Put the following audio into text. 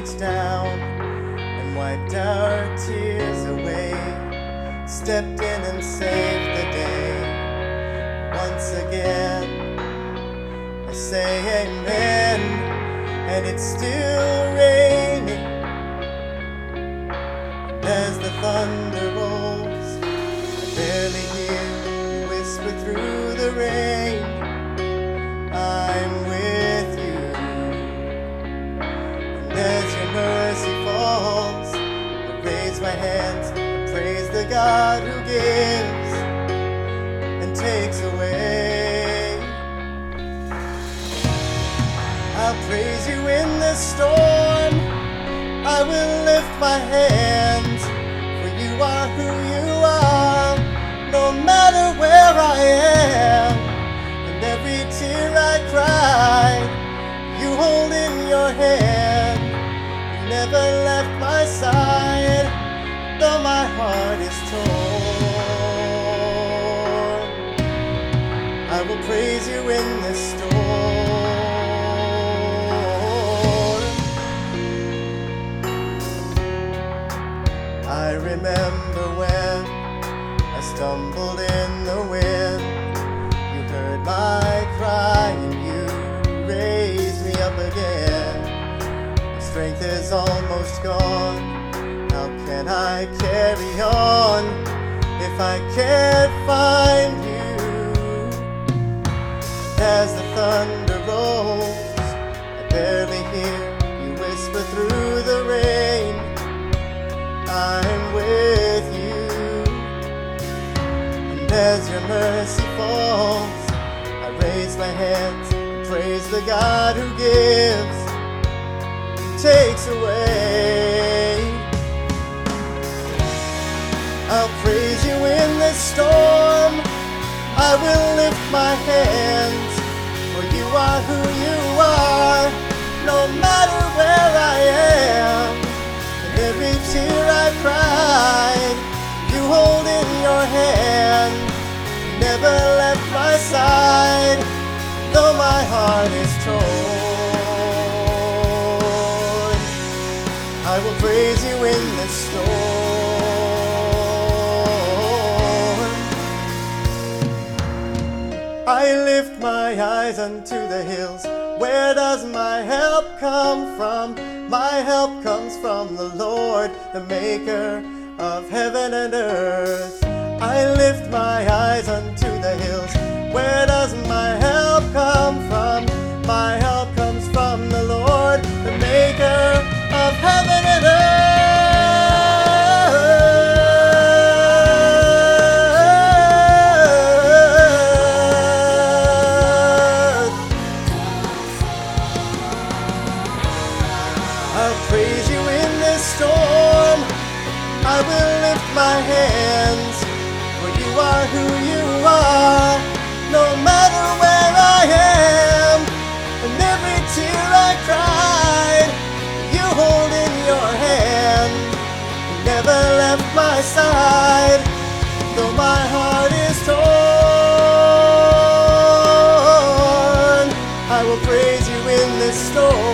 reached down and wiped our tears away, stepped in and saved the day. Once again, I say amen, and it's still raining. And as the thunder rolls, I barely hear you whisper through the rain, I'm with you. And as your mercy falls, I raise my hands and praise the God who gives and takes away. I'll praise you in the storm, I will lift my hands, for you are who you are, no matter where I am. And every tear I cry, you hold in your hand. You never left my side, though my heart is torn. I will praise you in this storm. I remember when I stumbled in the wind. You heard my cry and you raised me up again. My strength is almost gone. How can I carry on if I can't find you? As the thunder rolls, I barely hear you whisper through the rain, I'm with you. And as your mercy falls, I raise my hands and praise the God who gives and takes away. I'll praise you in this storm, I will lift my hands, for you are who you are, no matter where I am. And every tear I cried, you hold in your hand. You never left my side, though my heart is torn. I will praise you in this storm. I lift my eyes unto the hills. Where does my help come from? My help comes from the Lord, the maker of heaven and earth. I lift my eyes unto the hills. Where does my help come from? My help comes from the Lord, the maker of heaven and earth. I'll praise you in this storm, I will lift my hands, for you are who you are, no matter where I am. And every tear I cried, you hold in your hand. You never left my side, though my heart is torn. I will praise you in this storm.